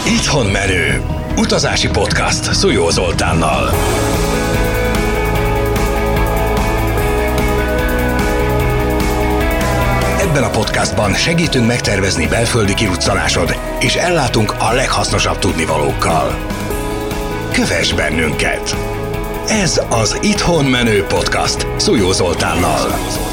Itthon menő. Utazási podcast Szújó Zoltánnal. Ebben a podcastban segítünk megtervezni belföldi kiruccanásod, és ellátunk a leghasznosabb tudnivalókkal. Kövess bennünket! Ez az Itthon menő podcast Szújó Zoltánnal.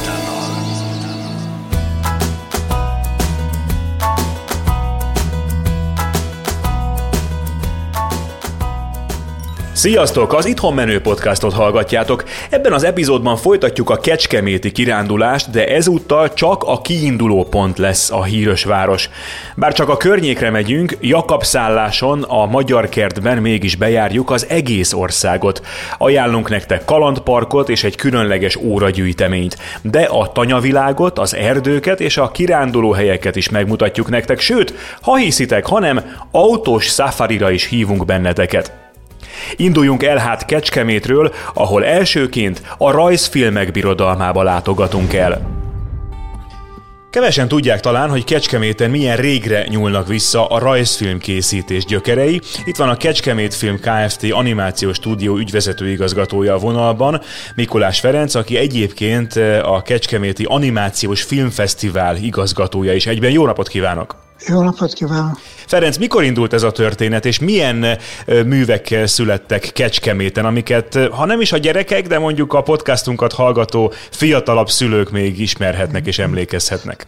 Sziasztok! Az Itthon menő podcastot hallgatjátok. Ebben az epizódban folytatjuk a kecskeméti kirándulást, de ezúttal csak a kiinduló pont lesz a híres város. Bár csak a környékre megyünk, Jakab-szálláson, a Magyar Kertben mégis bejárjuk az egész országot. Ajánlunk nektek kalandparkot és egy különleges óragyűjteményt, de a tanyavilágot, az erdőket és a kiránduló helyeket is megmutatjuk nektek, sőt, ha hiszitek, hanem autós szafarira is hívunk benneteket. Induljunk el hát Kecskemétről, ahol elsőként a rajzfilmek birodalmába látogatunk el. Kevesen tudják talán, hogy Kecskeméten milyen régre nyúlnak vissza a rajzfilmkészítés gyökerei. Itt van a Kecskemét Film Kft. Animációs stúdió ügyvezető igazgatója a vonalban, Mikulás Ferenc, aki egyébként a Kecskeméti Animációs Filmfesztivál igazgatója is egyben. Jó napot kívánok! Jó napot kívánok! Ferenc, mikor indult ez a történet, és milyen művek születtek Kecskeméten, amiket, ha nem is a gyerekek, de mondjuk a podcastunkat hallgató fiatalabb szülők még ismerhetnek és emlékezhetnek?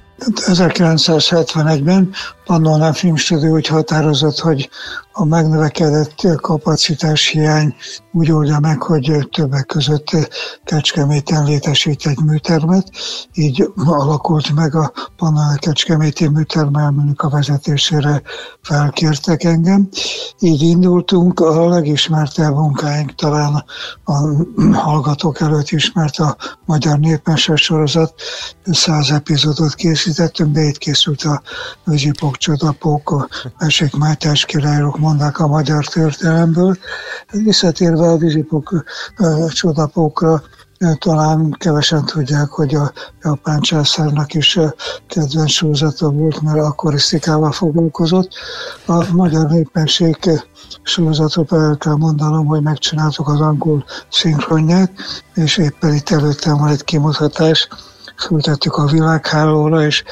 1971-ben Pannonál Filmstúdió úgy határozott, hogy a megnövekedett kapacitás hiány úgy oldja meg, hogy többek között Kecskeméten létesít egy műtermet. Így alakult meg a Pannonál Kecskeméti műtermelműnek a vezetésére felkértek engem. Így indultunk, a legismertebb munkáink talán a hallgatók előtt ismert a Magyar Népmese sorozat. 100 epizódot készítettünk, de itt készült a Vizsipók, Csodapók, a Mesék, Mátyás királyok, mondák a magyar történelemből. Visszatérve a Vizsipók, Csodapókra, talán kevesen tudják, hogy a japán császárnak is kedvenc sorozata volt, mert akkorisztikával foglalkozott. A Magyar Népmesék sorozatot el kell mondanom, hogy megcsináltuk az angol szinkronját, és éppen itt előttem van egy kimutatás, föltettük a világhálóra, és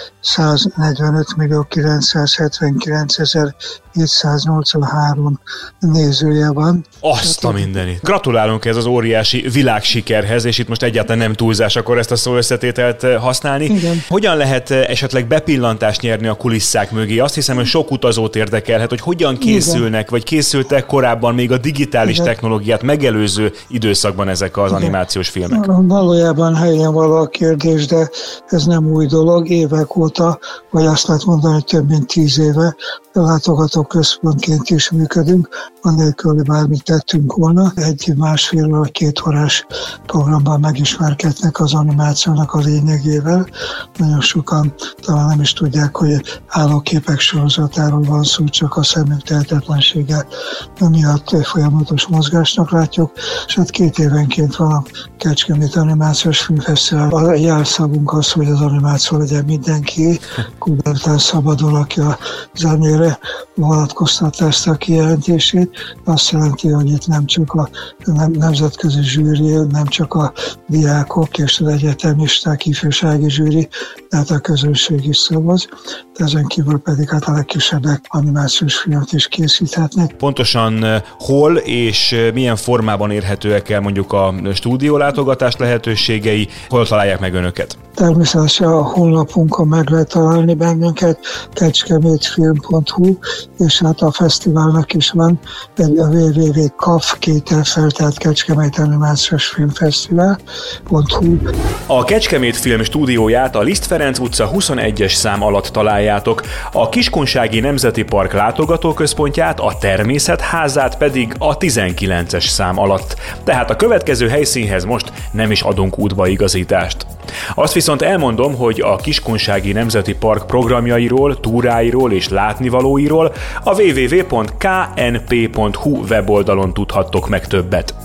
145.979.783 nézője van. Azt a mindenit! Gratulálunk ez az óriási világsikerhez, és itt most egyáltalán nem túlzás akkor ezt a szóösszetételt használni. Igen. Hogyan lehet esetleg bepillantást nyerni a kulisszák mögé? Azt hiszem, hogy sok utazót érdekelhet, hogy hogyan készülnek, igen, vagy készültek korábban még a digitális, igen, technológiát megelőző időszakban ezek az, igen, animációs filmek. Valójában helyen való a kérdés, de ez nem új dolog, évek óta, vagy azt lehet mondani, hogy több mint 10 éve látogató központként is működünk, anélkül, hogy bármit tettünk volna. Egy másfél vagy 2 órás programban megismerkednek az animációnak a lényegével. Nagyon sokan talán nem is tudják, hogy állóképek sorozatáról van szó, csak a szemük tehetetlensége miatt folyamatos mozgásnak látjuk, és hát 2 évenként van a Kecskemét Animációs Filmfesztivál. A jelszavunk az, hogy az animáció legyen mindenki, Kubertán szabadul, aki a zenére vonatkoztatta ezt a kijelentését. Azt jelenti, hogy itt nem csak a nemzetközi zsűri, nem csak a diákok és az egyetemisták, ifjúsági zsűri, tehát a közönség is szavaz. Ezen kívül pedig hát a legkisebbek animációs filmet is készíthetnek. Pontosan hol és milyen formában érhetőek el mondjuk a stúdiólátogatás lehetőségei, hol találják meg önöket? Természetesen a honlapunkon meg lehet találni bennünket, kecskemétfilm.hu, és hát a fesztiválnak is van egy www.kaf, tehát Kecskemét Animációs Filmfesztivál.hu. A Kecskemét Film stúdióját a Liszt Ferenc utca 21-es szám alatt találjátok, a Kiskunsági Nemzeti Park látogatóközpontját, a Természetházát pedig a 19-es szám alatt. Tehát a következő helyszínhez most nem is adunk útbaigazítást. Azt viszont elmondom, hogy a Kiskunsági Nemzeti Park programjairól, túráiról és látnivalóiról a www.knp.hu weboldalon tudhattok meg többet.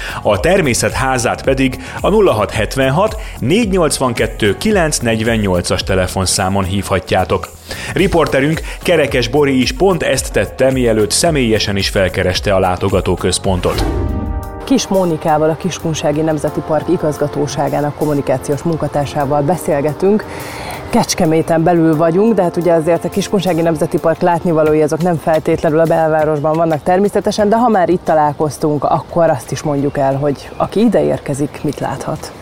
A természet házát pedig a 0676 482 948-as telefonszámon hívhatjátok. Riporterünk Kerekes Bori is pont ezt tette, mielőtt személyesen is felkereste a látogatóközpontot. Kis Mónikával, a Kiskunsági Nemzeti Park igazgatóságának kommunikációs munkatársával beszélgetünk. Kecskeméten belül vagyunk, de hát ugye azért a Kiskunsági Nemzeti Park látnivalói azok nem feltétlenül a belvárosban vannak természetesen, de ha már itt találkoztunk, akkor azt is mondjuk el, hogy aki ide érkezik, mit láthat.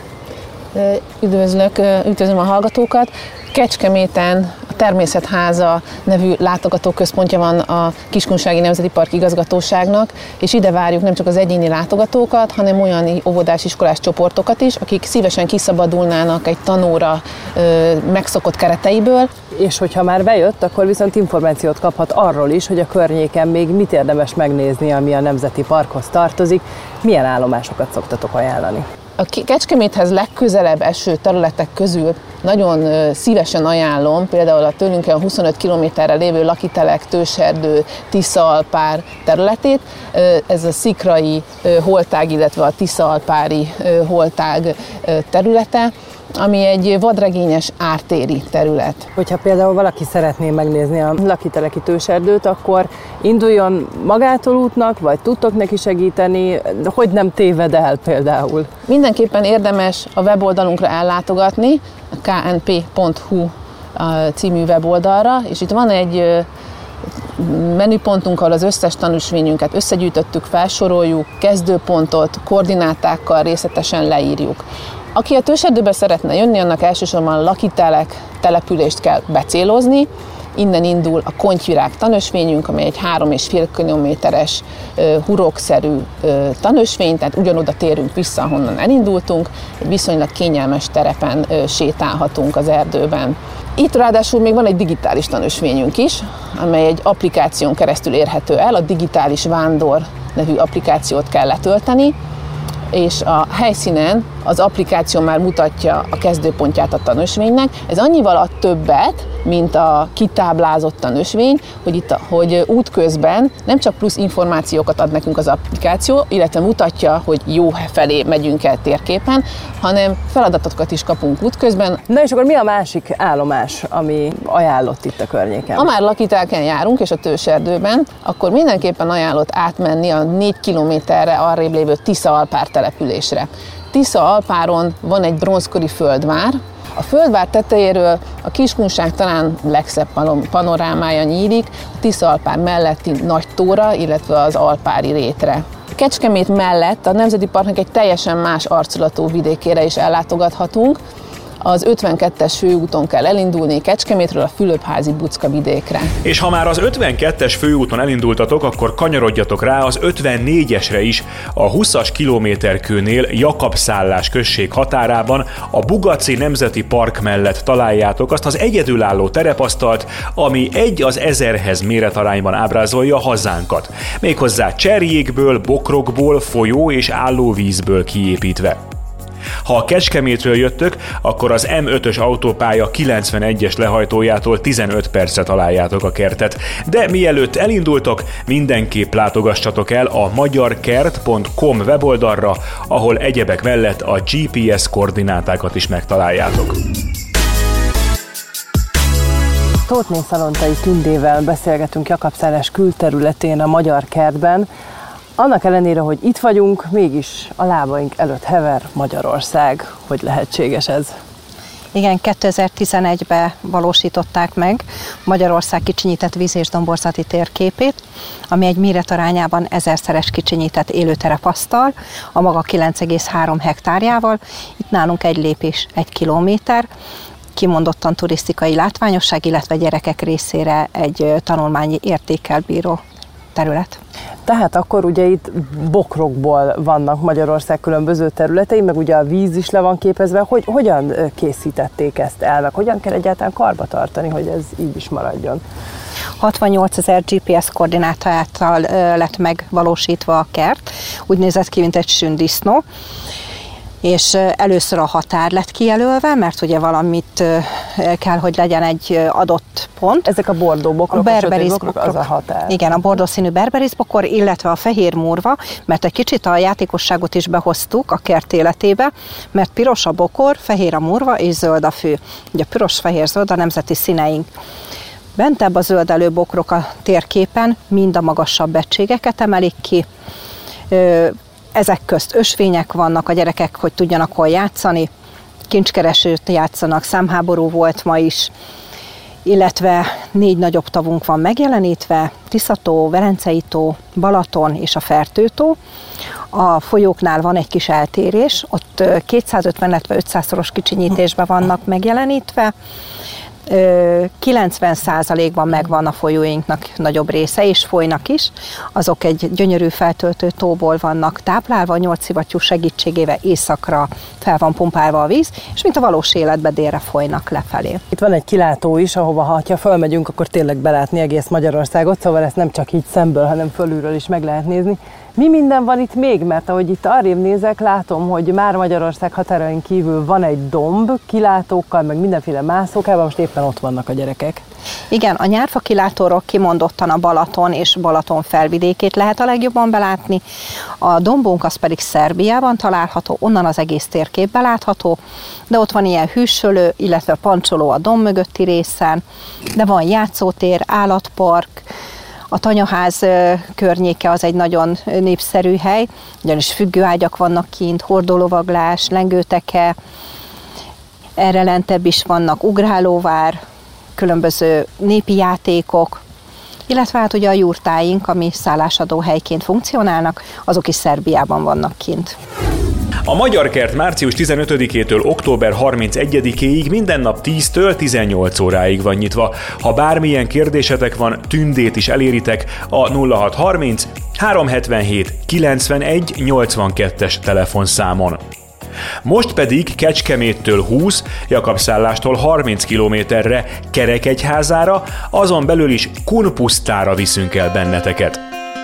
Üdvözlöm a hallgatókat! Kecskeméten a Természetháza nevű látogatóközpontja van a Kiskunsági Nemzeti Park igazgatóságnak, és ide várjuk nem csak az egyéni látogatókat, hanem olyan óvodás iskolás csoportokat is, akik szívesen kiszabadulnának egy tanóra megszokott kereteiből. És hogyha már bejött, akkor viszont információt kaphat arról is, hogy a környéken még mit érdemes megnézni, ami a Nemzeti Parkhoz tartozik, milyen állomásokat szoktatok ajánlani. A Kecskeméthez legközelebb eső területek közül nagyon szívesen ajánlom például a tőlünk 25 kilométerre lévő Lakitelek, Tőserdő, Tisza-Alpár területét. Ez a szikrai holtág, illetve a Tisza-Alpári holtág területe, ami egy vadregényes ártéri terület. Hogyha például valaki szeretné megnézni a Lakiteleki Tőserdőt, akkor induljon magától útnak, vagy tudtok neki segíteni, hogy nem téved el például? Mindenképpen érdemes a weboldalunkra ellátogatni, a knp.hu című weboldalra, és itt van egy menüpontunk, ahol az összes tanúsvényünket összegyűjtöttük, felsoroljuk, kezdőpontot, koordinátákkal részletesen leírjuk. Aki a Tőserdőbe szeretne jönni, annak elsősorban Lakitelek települést kell becélozni. Innen indul a Kontyvirág tanösvényünk, amely egy 3,5 kilométeres hurokszerű tanösvény, tehát ugyanoda térünk vissza, ahonnan elindultunk, egy viszonylag kényelmes terepen sétálhatunk az erdőben. Itt ráadásul még van egy digitális tanösvényünk is, amely egy applikáción keresztül érhető el, a Digitális Vándor nevű applikációt kell letölteni, és a helyszínen az applikáció már mutatja a kezdőpontját a tanösvénynek. Ez annyival ad többet, mint a kitáblázott tanösvény, hogy útközben nem csak plusz információkat ad nekünk az applikáció, illetve mutatja, hogy jó felé megyünk el térképen, hanem feladatokat is kapunk útközben. Na és akkor mi a másik állomás, ami ajánlott itt a környéken? Ha már Lakitelken járunk, és a Tőserdőben, akkor mindenképpen ajánlott átmenni a 4 kilométerre arrébb lévő Tisza-Alpár településre. Tisza-Alpáron van egy bronzkori földvár. A földvár tetejéről a Kiskunság talán legszebb panorámája nyílik, a Tisza-Alpár melletti Nagytóra, illetve az Alpári rétre. Kecskemét mellett a Nemzeti Parknak egy teljesen más arculatú vidékére is ellátogathatunk. Az 52-es főúton kell elindulni Kecskemétről a Fülöpházi-Buczka vidékre. És ha már az 52-es főúton elindultatok, akkor kanyarodjatok rá az 54-esre is, a 20-as kilométerkőnél Jakabszállás község határában, a Bugaci Nemzeti Park mellett találjátok azt az egyedülálló terepasztalt, ami 1:1000-hez méretarányban ábrázolja a hazánkat. Méghozzá cserjékből, bokrokból, folyó és állóvízből kiépítve. Ha a Kecskemétről jöttök, akkor az M5-ös autópálya 91-es lehajtójától 15 percre találjátok a kertet. De mielőtt elindultok, mindenképp látogassatok el a magyarkert.com weboldalra, ahol egyebek mellett a GPS koordinátákat is megtaláljátok. Tóthné Szalontai Tündével beszélgetünk Jakabszállás külterületén, a Magyar Kertben. Annak ellenére, hogy itt vagyunk, mégis a lábaink előtt hever Magyarország. Hogy lehetséges ez? Igen, 2011-ben valósították meg Magyarország kicsinyített víz- és domborzati térképét, ami egy méretarányában 1000-szeres kicsinyített élőterepasztal, a maga 9,3 hektárjával. Itt nálunk egy lépés 1 kilométer, kimondottan turisztikai látványosság, illetve gyerekek részére egy tanulmányi értékkel bíró terület. Tehát akkor ugye itt bokrokból vannak Magyarország különböző területei, meg ugye a víz is le van képezve. Hogyan készítették ezt el, meg hogyan kell egyáltalán karba tartani, hogy ez így is maradjon? 68 000 GPS koordinátával lett megvalósítva a kert. Úgy nézett ki, mint egy sündisznó. és először a határ lett kijelölve, mert ugye valamit kell, hogy legyen egy adott pont. Ezek a bordó bokrok, a berberis bokrok, az a határ. Igen, a bordó színű berberis bokor, illetve a fehér murva, mert egy kicsit a játékosságot is behoztuk a kert életébe, mert piros a bokor, fehér a murva és zöld a fű. Ugye piros, fehér, zöld a nemzeti színeink. Bentebb a zöldelő bokrok a térképen mind a magasabb egységeket emelik ki. Ezek közt ösvények vannak, a gyerekek, hogy tudjanak hol játszani. Kincskeresőt játszanak, számháború volt ma is, illetve 4 nagyobb tavunk van megjelenítve, Tiszató, Velencei tó, Balaton és a Fertőtó. A folyóknál van egy kis eltérés, ott 250, illetve 500-szoros kicsinyítésben vannak megjelenítve. 90%-ban megvan a folyóinknak nagyobb része, és folynak is. Azok egy gyönyörű feltöltő tóból vannak táplálva, 8 szivattyú segítségével északra fel van pumpálva a víz, és mint a valós életben délre folynak lefelé. Itt van egy kilátó is, ahova ha fölmegyünk, akkor tényleg belátni egész Magyarországot, szóval ezt nem csak így szemből, hanem fölülről is meg lehet nézni. Mi minden van itt még? Mert ahogy itt arrébb nézek, látom, hogy már Magyarország határain kívül van egy domb kilátókkal, meg mindenféle mászókával, most éppen ott vannak a gyerekek. Igen, a nyárfa kilátóról kimondottan a Balaton és Balaton felvidékét lehet a legjobban belátni. A dombunk az pedig Szerbiában található, onnan az egész térkép belátható, de ott van ilyen hűsölő, illetve pancsoló a domb mögötti részen, de van játszótér, állatpark. A tanyaház környéke az egy nagyon népszerű hely, ugyanis függőágyak vannak kint, hordólovaglás, lengőteke, erre lentebb is vannak ugrálóvár, különböző népi játékok, illetve hát ugye a jurtáink, ami szállásadó helyként funkcionálnak, azok is Szerbiában vannak kint. A Magyar Kert március 15-től október 31-ig minden nap 10-től 18 óráig van nyitva. Ha bármilyen kérdésetek van, Tündét is eléritek a 0630 377 91 82-es telefonszámon. Most pedig Kecskeméttől 20, Jakabszállástól 30 kilométerre Kerekegyházára, azon belül is Kunpusztára viszünk el benneteket.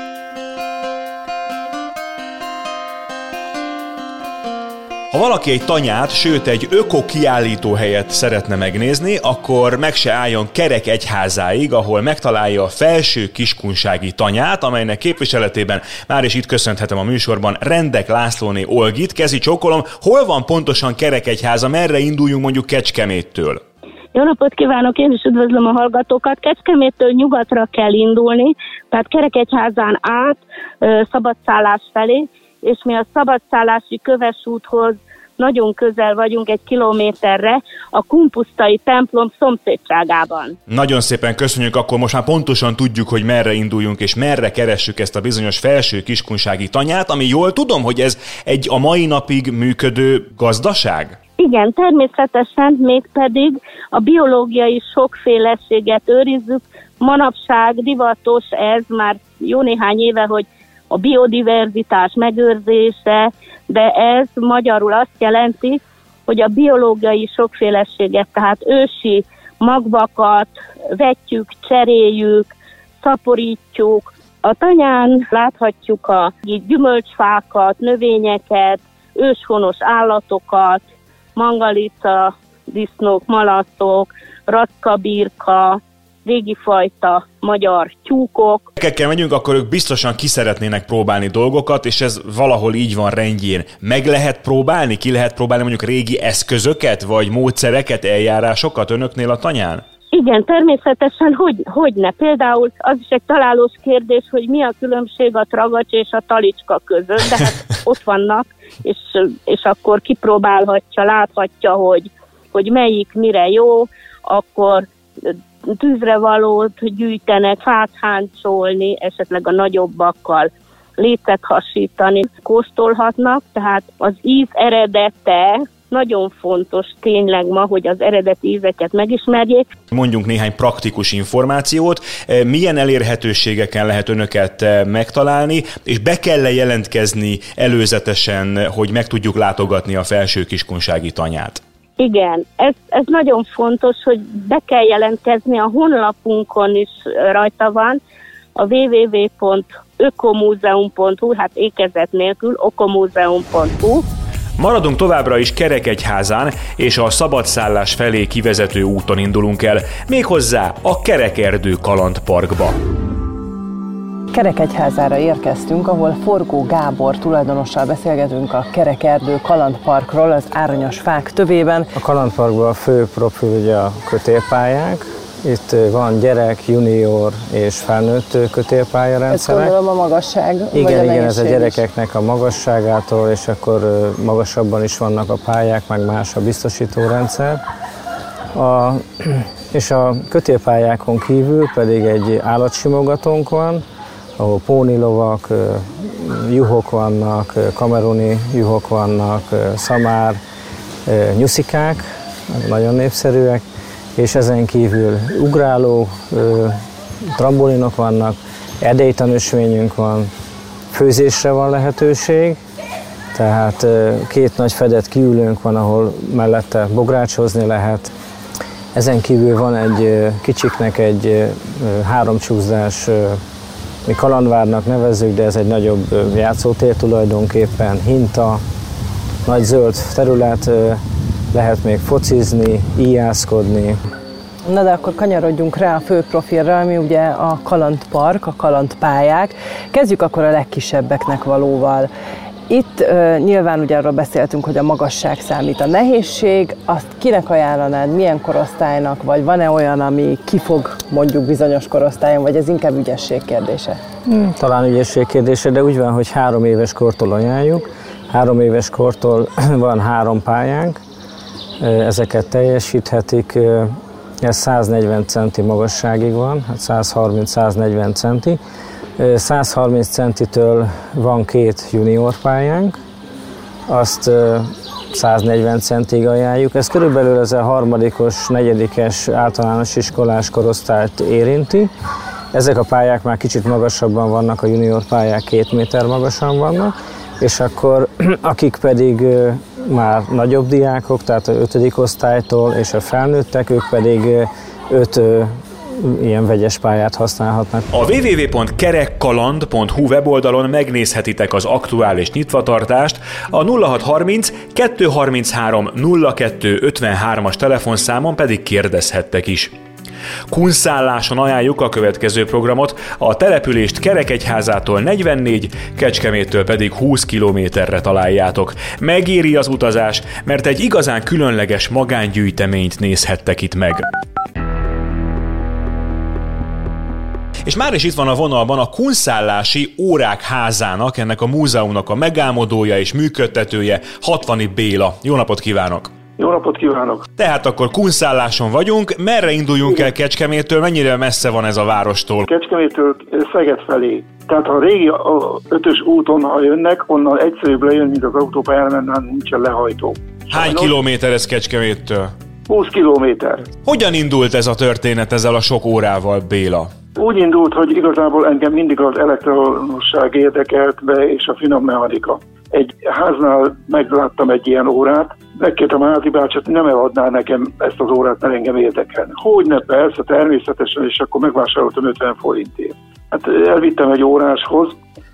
Ha valaki egy tanyát, sőt egy öko-kiállítóhelyet szeretne megnézni, akkor meg se álljon Kerekegyházáig, ahol megtalálja a Felső Kiskunsági tanyát, amelynek képviseletében már is itt köszönhetem a műsorban Rendek Lászlóné Olgit. Kezi csókolom, hol van pontosan Kerekegyháza, merre induljunk mondjuk Kecskeméttől? Jó napot kívánok, én is üdvözlöm a hallgatókat. Kecskeméttől nyugatra kell indulni, tehát Kerekegyházán át Szabadszállás felé, és mi a szabadszállási Köves úthoz nagyon közel vagyunk, 1 kilométerre, a kunpusztai templom szomszédságában. Nagyon szépen köszönjük, akkor most már pontosan tudjuk, hogy merre induljunk, és merre keressük ezt a bizonyos Felső Kiskunsági tanyát, ami jól tudom, hogy ez egy a mai napig működő gazdaság? Igen, természetesen, mégpedig a biológiai sokféleséget őrizzük. Manapság divatos ez már jó néhány éve, hogy a biodiverzitás megőrzése, de ez magyarul azt jelenti, hogy a biológiai sokféleséget, tehát ősi magvakat vetjük, cseréljük, szaporítjuk. A tanyán láthatjuk a gyümölcsfákat, növényeket, őshonos állatokat, mangalica, disznók, malaszok, rackabirka, régi fajta magyar tyúkok. Akikkel megyünk, akkor ők biztosan ki szeretnének próbálni dolgokat, és ez valahol így van rendjén. Meg lehet próbálni? Ki lehet próbálni mondjuk régi eszközöket, vagy módszereket, eljárásokat önöknél a tanyán? Igen, természetesen, hogyne. Például az is egy találós kérdés, hogy mi a különbség a tragacs és a talicska között, de hát ott vannak, és akkor kipróbálhatja, láthatja, hogy melyik mire jó, akkor tűzrevalót gyűjtenek, fát háncsolni, esetleg a nagyobbakkal lécet hasítani, kóstolhatnak, tehát az íz eredete nagyon fontos tényleg ma, hogy az eredeti ízeket megismerjék. Mondjunk néhány praktikus információt, milyen elérhetőségeken lehet önöket megtalálni, és be kell jelentkezni előzetesen, hogy meg tudjuk látogatni a Felső Kiskunsági tanyát? Igen, ez nagyon fontos, hogy be kell jelentkezni, a honlapunkon is rajta van, a www.ökomuzeum.hu, hát ékezet nélkül, ökomuzeum.hu. Maradunk továbbra is Kerekegyházán, és a szabadszállás felé kivezető úton indulunk el, méghozzá a Kerekerdő kalandparkba. Kerekegyházára érkeztünk, ahol Forgó Gábor tulajdonossal beszélgetünk a Kerekerdő kalandparkról az árnyas fák tövében. A kalandparkban a fő profil ugye a kötélpályák. Itt van gyerek, junior és felnőtt kötélpályarendszerek. Ez gondolom a magasság? Igen, ez a gyerekeknek a magasságától, és akkor magasabban is vannak a pályák, meg más a biztosítórendszer. És a kötélpályákon kívül pedig egy állatsimogatónk van, ahol pónilovak, juhok vannak, kameruni juhok vannak, szamár, nyuszikák, nagyon népszerűek, és ezen kívül ugráló trambolinok vannak, erdélytanösvényünk van, főzésre van lehetőség, tehát két nagy fedett kiülőnk van, ahol mellette bográcsozni lehet. Ezen kívül van egy kicsiknek egy háromcsúszdás, mi kalandvárnak nevezzük, de ez egy nagyobb játszótér tulajdonképpen, hinta, nagy zöld terület, lehet még focizni, íjászkodni. Na de akkor kanyarodjunk rá a fő profilra, ami ugye a kalandpark, a kalandpályák. Kezdjük akkor a legkisebbeknek valóval. Itt nyilván ugye arról beszéltünk, hogy a magasság számít, a nehézség, azt kinek ajánlanád, milyen korosztálynak, vagy van-e olyan, ami kifog mondjuk bizonyos korosztályon, vagy ez inkább ügyesség kérdése? Talán ügyesség kérdése, de úgy van, hogy 3 éves kortól ajánljuk. 3 éves kortól van 3 pályánk, ezeket teljesíthetik, ez 140 centi magasságig van, 130-140 centi. 130 centitől van 2 junior pályánk, azt 140 centig ajánljuk. Ez körülbelül ez a 3., 4. általános iskolás korosztályt érinti. Ezek a pályák már kicsit magasabban vannak, a junior pályák 2 méter magasan vannak, és akkor akik pedig már nagyobb diákok, tehát a 5. osztálytól és a felnőttek, ők pedig 5 ilyen vegyes pályát használhatnak. A www.kerekkaland.hu weboldalon megnézhetitek az aktuális nyitvatartást, a 0630 233 02 53-as telefonszámon pedig kérdezhettek is. Kunszálláson ajánljuk a következő programot, a települést Kerekegyházától 44, Kecskeméttől pedig 20 kilométerre találjátok. Megéri az utazás, mert egy igazán különleges magángyűjteményt nézhettek itt meg. És már is itt van a vonalban a Kunszállási Órák Házának, ennek a múzeumnak a megálmodója és működtetője, Hatvani Béla. Jó napot kívánok! Jó napot kívánok! Tehát akkor kunszálláson vagyunk. Merre induljunk el Kecskeméttől? Mennyire messze van ez a várostól? Kecskeméttől Szeged felé. Tehát ha a régi 5-ös úton, ha jönnek, onnan egyszerűbb lejön, mint az autópályán, mert nincsen lehajtó. Hány kilométer ez Kecskeméttől? 20 kilométer. Hogyan indult ez a történet ezzel a sok órával, Béla? Úgy indult, hogy igazából engem mindig az elektronosság érdekelt be, és a finom mechanika. Egy háznál megláttam egy ilyen órát, megkértem a házi bácsot, nem eladná nekem ezt az órát, mert engem érdekel. Hogyne, persze, természetesen, és akkor megvásároltam 50 forintért. Hát elvittem egy óráshoz,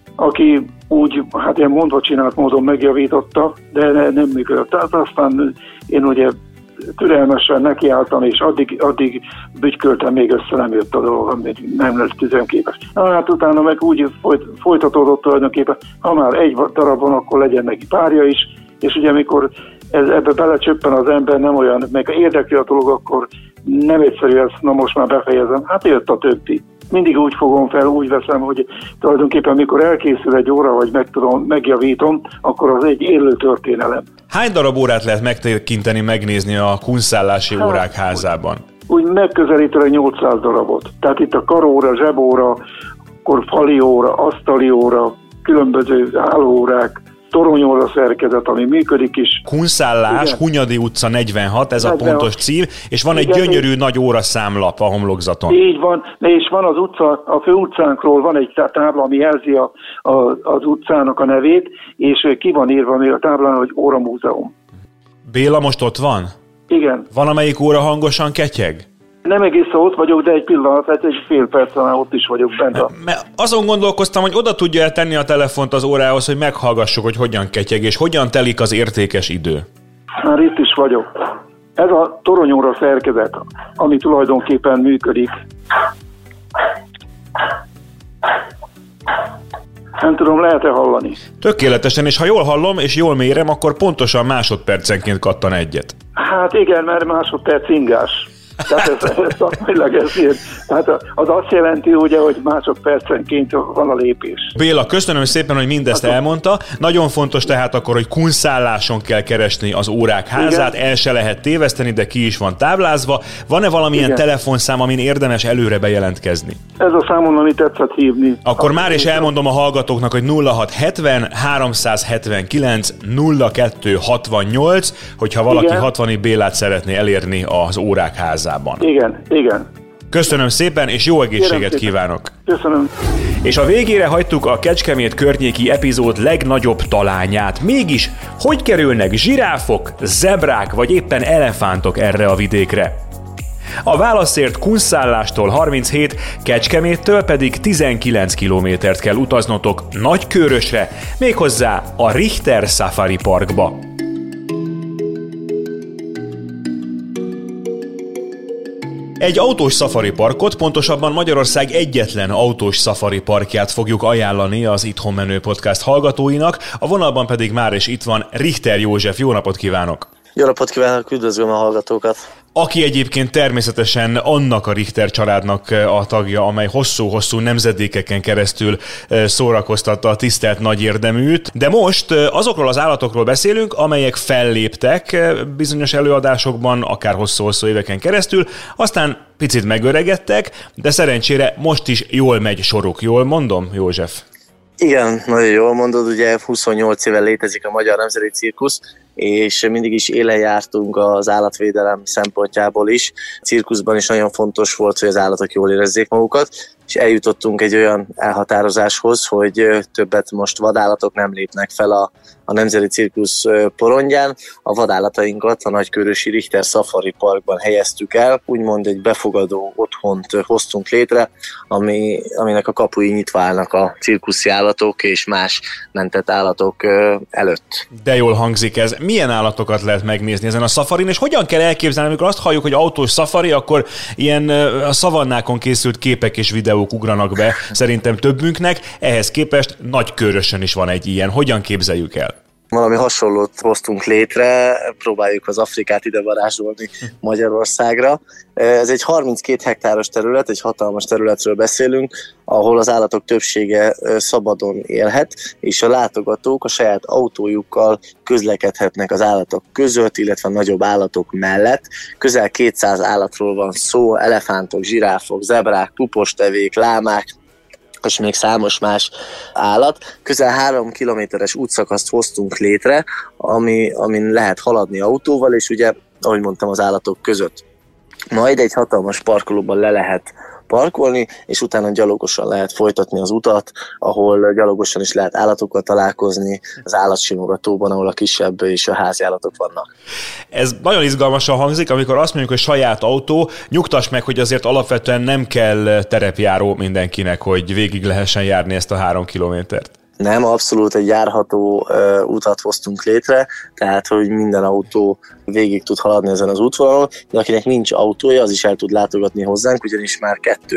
aki úgy, hát ilyen mondva csinált módon megjavította, de nem működött. Tehát aztán én ugye türelmesen nekiálltam, és addig bütyköltem, még össze nem jött a dolog, amit nem lett üzemképes. Hát utána meg úgy folytatódott tulajdonképpen, ha már egy darab van, akkor legyen neki párja is, és ugye amikor ebbe belecsöppen az ember, nem olyan, meg érdekli a dolog, akkor nem egyszerű ezt, na most már befejezem, hát jött a többi. Mindig úgy fogom fel, úgy veszem, hogy tulajdonképpen mikor elkészül egy óra, vagy megjavítom, akkor az egy élő történelem. Hány darab órát lehet megtekinteni, megnézni a Kunszállási Órák Házában? Úgy megközelítőleg 800 darabot. Tehát itt a karóra, zsebóra, akkor fali óra, asztali óra, különböző állóórák, toronyóra szerkezet, ami működik is. Kunszállás, igen. Hunyadi utca 46, ez 46. A pontos cím, és van egy gyönyörű nagy óraszámlap a homlokzaton. Így van, és van az utca, a fő utcánkról van egy tábla, ami jelzi az utcának a nevét, és ki van írva még a táblán, hogy óramúzeum. Béla most ott van? Igen. Van, amelyik óra hangosan ketyeg? Nem egészen ott vagyok, de egy pillanat, hát egy fél percen ott is vagyok bent. Mert azon gondolkoztam, hogy oda tudja tenni a telefont az órához, hogy meghallgassuk, hogy hogyan ketyeg, és hogyan telik az értékes idő. Már itt is vagyok. Ez a toronyóra szerkezet, ami tulajdonképpen működik. Nem tudom, lehet-e hallani? Tökéletesen, és ha jól hallom, és jól mérem, akkor pontosan másodpercenként kattan egyet. Hát igen, mert másodperc ingás. Tehát ez szakmailag ez ilyen. Tehát az azt jelenti, ugye, hogy másodpercenként van a lépés. Béla, köszönöm szépen, hogy mindezt elmondta. Nagyon fontos tehát akkor, hogy kunszálláson kell keresni az órák házát, el se lehet téveszteni, de ki is van táblázva. Van-e valamilyen telefonszám, amin érdemes előre bejelentkezni? Ez a számon, amit tetszett hívni. Akkor már is elmondom a hallgatóknak, hogy 0670 379 0268, hogyha valaki 60 Bélát szeretné elérni az órák házában. Igen. Köszönöm szépen, és jó egészséget kívánok! Köszönöm. És a végére hagytuk a Kecskemét környéki epizód legnagyobb talányát. Mégis, hogy kerülnek zsiráfok, zebrák vagy éppen elefántok erre a vidékre? A válaszért Kunszállástól 37, Kecskeméttől pedig 19 kilométert kell utaznotok Nagykőrösre, méghozzá a Richter Safari Parkba. Egy autós szafari parkot, pontosabban Magyarország egyetlen autós szafari parkját fogjuk ajánlani az Itthon Menő Podcast hallgatóinak, a vonalban pedig már is itt van Richter József. Jó napot kívánok! Jó napot kívánok, üdvözlöm a hallgatókat! Aki egyébként természetesen annak a Richter családnak a tagja, amely hosszú-hosszú nemzedékeken keresztül szórakoztatta a tisztelt nagy érdeműt. De most azokról az állatokról beszélünk, amelyek felléptek bizonyos előadásokban, akár hosszú-hosszú éveken keresztül, aztán picit megöregedtek, de szerencsére most is jól megy soruk. Jól mondom, József? Igen, nagyon jól mondod, ugye 28 éve létezik a Magyar Nemzeti Cirkusz, és mindig is élen jártunk az állatvédelem szempontjából is. A cirkuszban is nagyon fontos volt, hogy az állatok jól érezzék magukat, és eljutottunk egy olyan elhatározáshoz, hogy többet most vadállatok nem lépnek fel a Nemzeti Cirkusz porondján. A vadállatainkat a Nagykőrösi Richter Safari Parkban helyeztük el, úgymond egy befogadó otthont hoztunk létre, aminek a kapui nyitva állnak a cirkuszi állatok és más mentett állatok előtt. De jól hangzik ez. Milyen állatokat lehet megnézni ezen a szafarin, és hogyan kell elképzelni, amikor azt halljuk, hogy autós szafari, akkor ilyen a szavannákon készült képek és videók ugranak be szerintem többünknek, ehhez képest Nagykőrösön is van egy ilyen. Hogyan képzeljük el? Valami hasonlót hoztunk létre, próbáljuk az Afrikát ide varázsolni Magyarországra. Ez egy 32 hektáros terület, egy hatalmas területről beszélünk, ahol az állatok többsége szabadon élhet, és a látogatók a saját autójukkal közlekedhetnek az állatok között, illetve nagyobb állatok mellett. Közel 200 állatról van szó, elefántok, zsiráfok, zebrák, pupostevék, lámák, és még számos más állat. Közel 3 kilométeres útszakaszt hoztunk létre, amin lehet haladni autóval, és ugye, ahogy mondtam, az állatok között. Majd egy hatalmas parkolóban le lehet parkolni, és utána gyalogosan lehet folytatni az utat, ahol gyalogosan is lehet állatokkal találkozni, az állatsimogatóban, ahol a kisebb és a házi állatok vannak. Ez nagyon izgalmasan hangzik, amikor azt mondjuk, hogy saját autó, nyugtass meg, hogy azért alapvetően nem kell terepjáró mindenkinek, hogy végig lehessen járni ezt a 3 kilométert. Nem, abszolút egy járható utat hoztunk létre, tehát hogy minden autó végig tud haladni ezen az útvonalon, de akinek nincs autója, az is el tud látogatni hozzánk, ugyanis már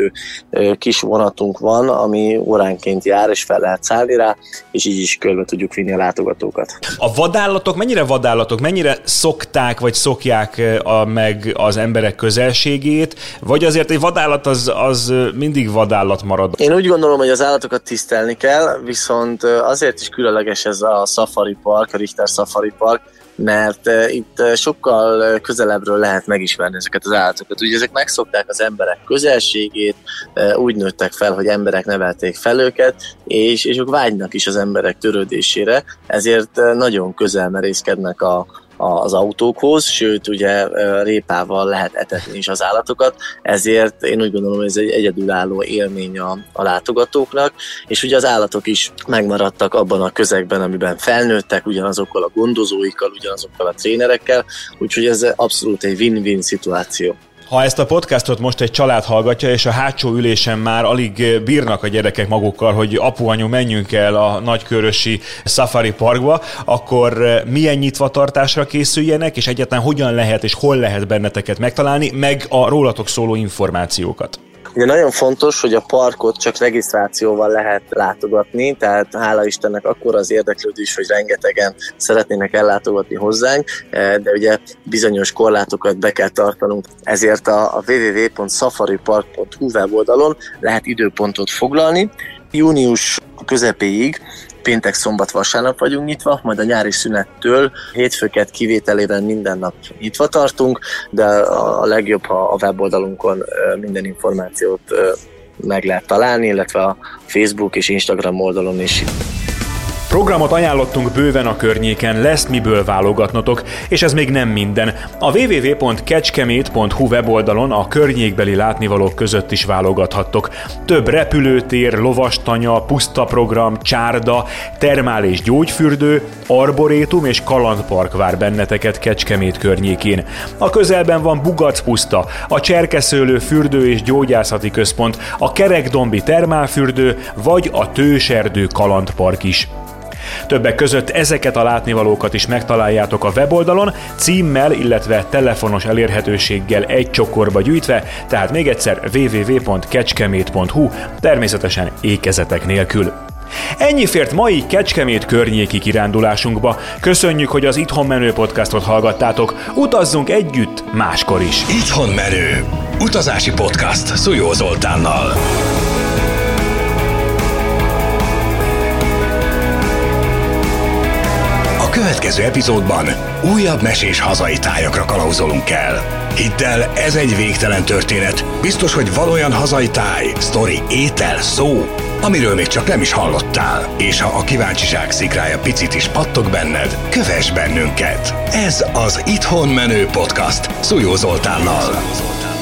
2 kis vonatunk van, ami óránként jár, és fel lehet szállni rá, és így is körbe tudjuk vinni a látogatókat. A vadállatok, mennyire szokták, vagy szokják meg az emberek közelségét, vagy azért egy vadállat az mindig vadállat marad? Én úgy gondolom, hogy az állatokat tisztelni kell, viszont azért is különleges ez a Safari Park, a Richter Safari Park, mert itt sokkal közelebbről lehet megismerni ezeket az állatokat. Ugye ezek megszokták az emberek közelségét, úgy nőttek fel, hogy emberek nevelték fel őket, és ők vágynak is az emberek törődésére, ezért nagyon közel merészkednek az autókhoz, sőt ugye répával lehet etetni is az állatokat, ezért én úgy gondolom, hogy ez egy egyedülálló élmény a látogatóknak, és ugye az állatok is megmaradtak abban a közegben, amiben felnőttek, ugyanazokkal a gondozóikkal, ugyanazokkal a trénerekkel, úgyhogy ez abszolút egy win-win szituáció. Ha ezt a podcastot most egy család hallgatja, és a hátsó ülésen már alig bírnak a gyerekek magukkal, hogy apu-anyu, menjünk el a nagykörösi Safari Parkba, akkor milyen nyitvatartásra készüljenek, és egyáltalán hogyan lehet és hol lehet benneteket megtalálni, meg a rólatok szóló információkat? Ugye nagyon fontos, hogy a parkot csak regisztrációval lehet látogatni, tehát hála Istennek akkora az érdeklődés, hogy rengetegen szeretnének ellátogatni hozzánk, de ugye bizonyos korlátokat be kell tartanunk. Ezért a www.safaripark.hu weboldalon lehet időpontot foglalni. Június közepéig péntek, szombat, vasárnap vagyunk nyitva, majd a nyári szünettől hétfőket kivételével minden nap nyitva tartunk, de a legjobb, ha a weboldalunkon minden információt meg lehet találni, illetve a Facebook és Instagram oldalon is. Programot ajánlottunk bőven a környéken, lesz miből válogatnotok, és ez még nem minden. A www.kecskemét.hu weboldalon a környékbeli látnivalók között is válogathattok. Több repülőtér, lovastanya, pusztaprogram, csárda, termál- és gyógyfürdő, arborétum és kalandpark vár benneteket Kecskemét környékén. A közelben van Bugac puszta, a Cserkeszőlő fürdő- és gyógyászati központ, a Kerekdombi termálfürdő vagy a Tőserdő kalandpark is. Többek között ezeket a látnivalókat is megtaláljátok a weboldalon, címmel, illetve telefonos elérhetőséggel egy csokorba gyűjtve, tehát még egyszer www.kecskemét.hu, természetesen ékezetek nélkül. Ennyi fért mai Kecskemét környéki kirándulásunkba. Köszönjük, hogy az Itthon Menő podcastot hallgattátok. Utazzunk együtt máskor is. Itthon Menő. Utazási podcast Szújó Zoltánnal. A következő epizódban újabb mesés hazai tájakra kalauzolunk el. Hidd el, ez egy végtelen történet. Biztos, hogy van olyan hazai táj, sztori, étel, szó, amiről még csak nem is hallottál. És ha a kíváncsiság szikrája picit is pattog benned, kövess bennünket. Ez az Itthon Menő podcast Szújó Zoltánnal.